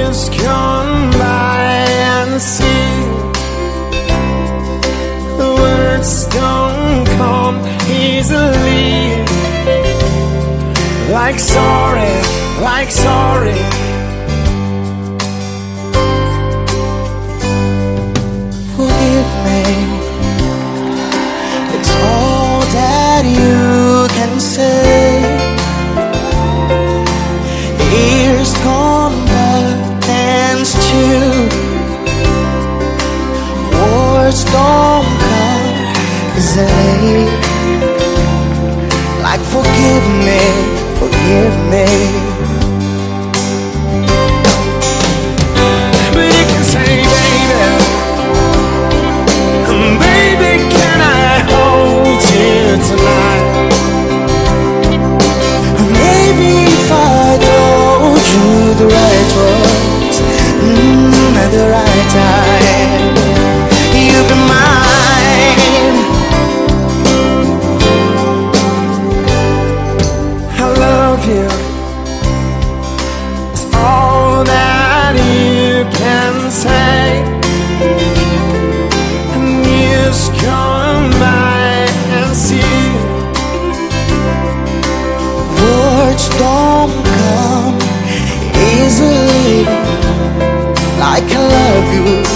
years come by and see the words don't come easily. Like sorry, like sorry. Forgive me, it's all that you can say. Years gone by and still words don't come easily. Like forgive me, forgive me. But you can say, baby, baby, can I hold you tonight? Maybe if I told you the right words at the right time, you'd be mine. I love you, it's all that you can say. And years come by and see Words don't come easily. Like I love you